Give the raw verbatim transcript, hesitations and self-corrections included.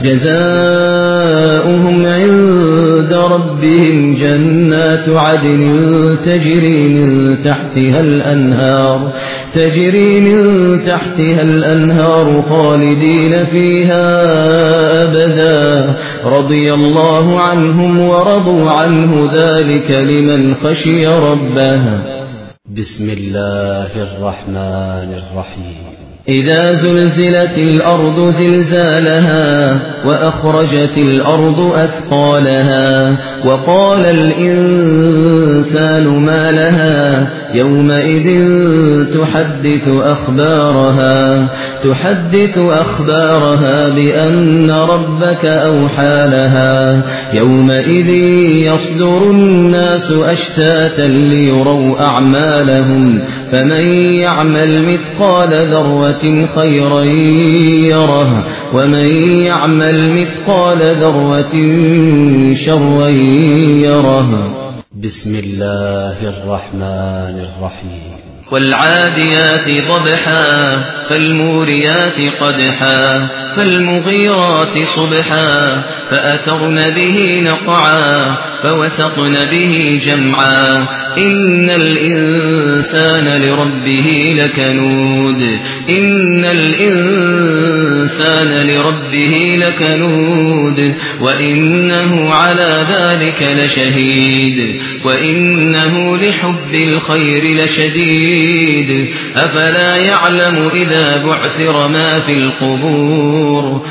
جزاؤهم عند ربهم جنات عدن تجري من تحتها الأنهار تجري من تحتها الأنهار خالدين فيها أبدا رضي الله عنهم ورضوا عنه ذلك لمن خشي ربه. بسم الله الرحمن الرحيم. إذا زلزلت الأرض زلزالها وأخرجت الأرض أثقالها وقال الإنسان ما لها يومئذ تحدث أخبارها تحدث أخبارها بأن ربك أوحى لها يومئذ يصدر الناس أشتاتا ليروا أعمالهم فمن يعمل مثقال ذرة خيرا يره ومن يعمل مثقال ذرة شرا يره. بسم الله الرحمن الرحيم. والعاديات ضبحا فالموريات قدحا فالمغيرات صبحا فأثرن به نقعا فوسطن به جمعا إن الإنسان لربه لكنود إن الإنسان لربه لكنود وإنه على ذلك لشهيد وإنه لحب الخير لشديد أفلا يعلم إذا بعثر ما في القبور